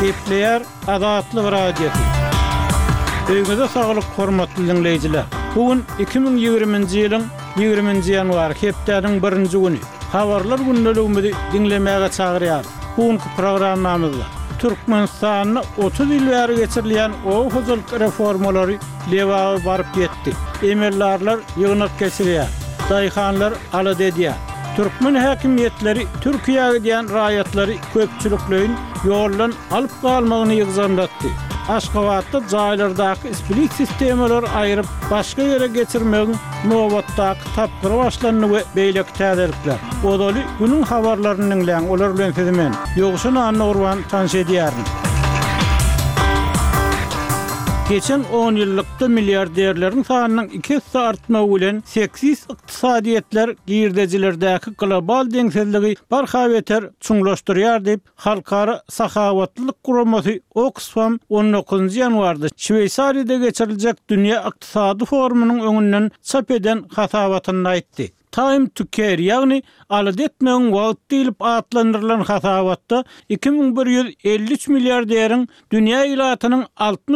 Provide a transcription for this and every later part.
Gepleyer adatly radiosu. Öýüňizde saglyk hormatly dinleýijiler. Bugün 2020-nji ýylyň 20-nji ýanwary hepdeniň 1-nji güni. Habarlar gündeligimizi dinlemäge çagyrýar. Bugünkü programmamyzda Türkmenistanyny 30 ýyl bäri geçirilýän owuzlyk reformalary lewagy baryp ýetdi. Emellerler ýygnak geçirýär. Daýhanlar alad edýär. Türkmen häkimiýetleri Türkiýäge diýen raýatlary köpçülikleýin ýollan alyp galmagyny ýygzandatdy. Aşgabatda jaýlardaky ispilik sistemalar aýryp başga ýere geçirmegi nowatdaky tapgyry başlanyny we beýlek täzelikler. Odaly günüň habarlaryny dinleýän olar bilen sezemen. Ýoguşyny anlagurwan tanş edýärin. Geçen 10 ýyllykda milliarderleriň sanynyň 2 artmagy bilen 8 ykdysadyetler girdejilerdäki global deňsizligi barhabeter çuňlaşdyrýar diýip Halkara Sahawatllyk Guramasy Oxfam 19-njy ýanwarda Şweýsariýada geçiriljek dünýä ykdysady forumunyň öňünden çap eden hasabatyny aýtdy. Time to care, ýagny alad etmegiň wagt diýilip atlandyrylan hasabatda 2153 milliarderiň dünýä ilatynyň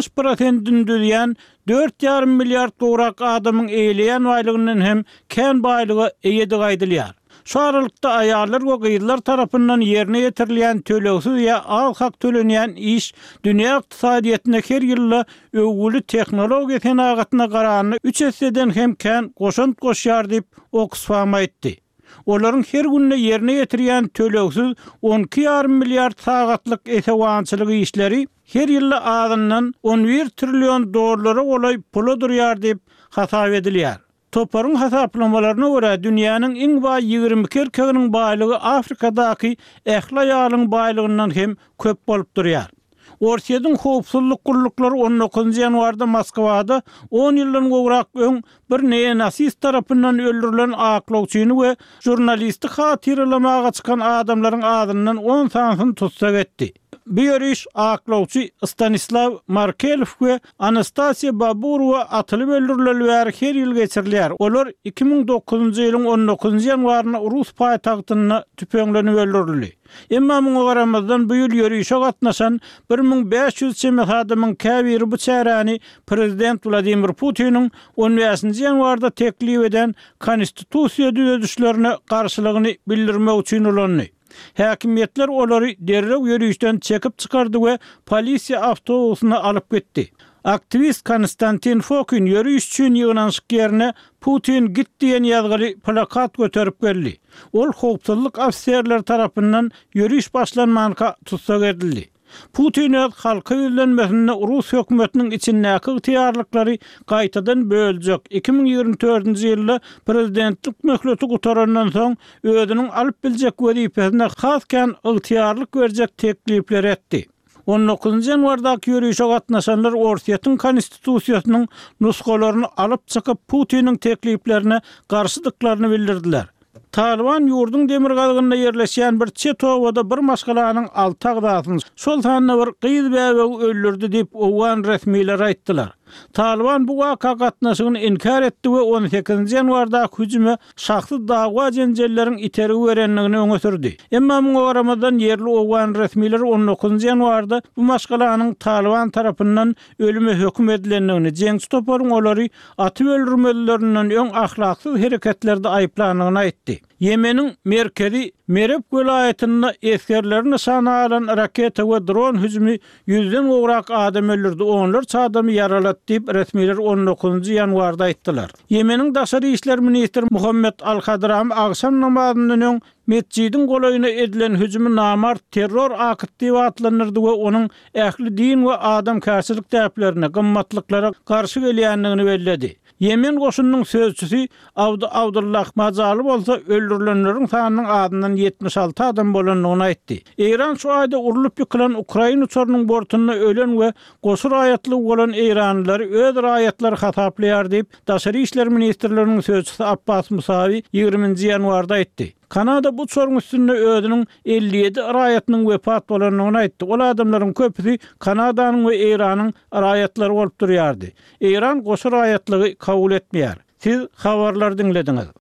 60%-ni düzýän 4,5 milliard gowrak adamyň eýleýän baýlygyndan hem kän baýlygy eýedi gaýdylýar. Şu aralykda aýallar we gyzlar tarapyndan ýerine ýetirilýän tölegsiz ýa az hak tölenýän iş dünýä ykdysadyetine her ýylla öwgüli tehnologiýa senagatyna garanyny 3 hisseden hem kän goşunt goşýar diýip Oxfam aýtdy. Olaryň her günde ýerine ýetirýän tölegsiz 12,5 milliard sagatlyk esewançylyk işleri her ýylla azyndan 11 trillion dollara golay pula durýar diýip hasap edilýär. Toparın hasaplamalarına göre dünýäniň iň baý 22 erkeginiň baýlygy Afrikadaky ähli ýalyň baýlygyndan hem köp bolup durýar. Orsiýadyň howpsuzlyk guruluklary 19-njy ýanwarda Moskwada 10 ýyldan gowrak öň bir neonasist tarapyndan öldürilen aklawçyny we jurnalisti hatyrlamaga çykan adamlaryň adyndan 10 sanasyny tutsak etdi. Bu ýörüş aklawçy Stanislav Markelov we Anastasia Baburova atylyp öldürilýär her ýyl geçirilýär. Olar 2009-njy ýylyň 19-njy ýanwaryna Rus paýtagtyna tüpeňlenip öldürildi. Emma muňa garamazdan bu ýyl ýörüşe gatnaşan 1500 çemek adamyň käbiri bu çäräni prezident Vladimir Putiniň 15-nji ýanwarda teklip eden konstitusiýa düzedişlerine garşylygyny bildirmek üçin ulandy. Häkimiýetler olary derrew ýörüşden çekip çykardy we polisiýa awtobusyna alyp getdi. Aktivist Konstantin Fokin ýörüş üçin ýygnanşyk ýerine Putin git diýen ýazgyly plakat göterip geldi. Ol howpsuzlyk ofisiýerleri tarapyndan ýörüş başlanmagyna tutsak edildi. Putin halka ýüzlenmesinde Rus hökümetiniň içindäki ýetiýarlyklary gaýtadan böljek. 2024-nji ýylda prezidentlik möhleti gutarandan soň özüniň alyp biljek wezipesine haskän ýetiýarlyk berjek teklipler etdi. 19-njy ýanwardaky ýörüşe gatnaşanlar Orsiýatyň konstitusiýasynyň nuskalaryny alyp çykyp Putiniň tekliplerine garşydyklaryny bildirdiler. Taliban ýurdun demir galgynyna ýerleşýän bir çet owada bir maşgalanyň alty agdasyny şol sanyna bir gyz bäge öldürdi diýip owan resmiler aýtdylar. Taliban bu waka gatnaşygyny inkar etdi we 18-nji ýanwarda hüjüme şahsy dagwa jenjelleriň iteri berenligini öňe sürdi. Emma muňa garamazdan ýerli owan resmiler 19-njy ýanwarda bu maşgalanyň Taliban tarapyndan ölüme hökm edilenligini, jeňçi toparyň olary atyp öldürmelerinden öň ahlaksyz hereketlerde aýplanygyny aýtdy. Yemeniň merkezi Mereb welaýatyna eskerlerini sana alan raketa we dron hüjümi 100den gowrak adam öldürdi, onlarça adamy ýaralatdy diýip resmiler 19-njy ýanwarda aýtdylar. Yemeniň daşary işler ministri Muhammed Al-Hadrami agşam namazyndan öň mescidiň golaýyna edilen hüjümi namart terror akty diýip atlanyrdy we onuň ähli din we adam käçilik täplerine, gymmatlyklara garşy gelýänligini belledi. Yemen goşunynyň sözçüsi Abdullah Mazaly bolsa öldürilenleriň sanynyň adyndan 76 adam bolanlygyny aýtdy. Eýran şu aýda urulyp ýykylan Ukraina uçarynyň bortuna ölen we goşu raýatly bolan eýranlylary öz raýatlary hasaplaýar diýip daşary işler ministrläriniň sözçüsi Abbas Musawi 20-nji ýanwarda aýtdy. Kanada bu sorun üstünde özünün 57 raýatynyň wepat bolanyny aýtdy. Ol adamlaryň köpüsi Kanadanyň we Eýranyň raýatlary bolup durýardy. Eýran goşu raýatlygy kabul etmeýär. Siz habarlar dinlediňiz.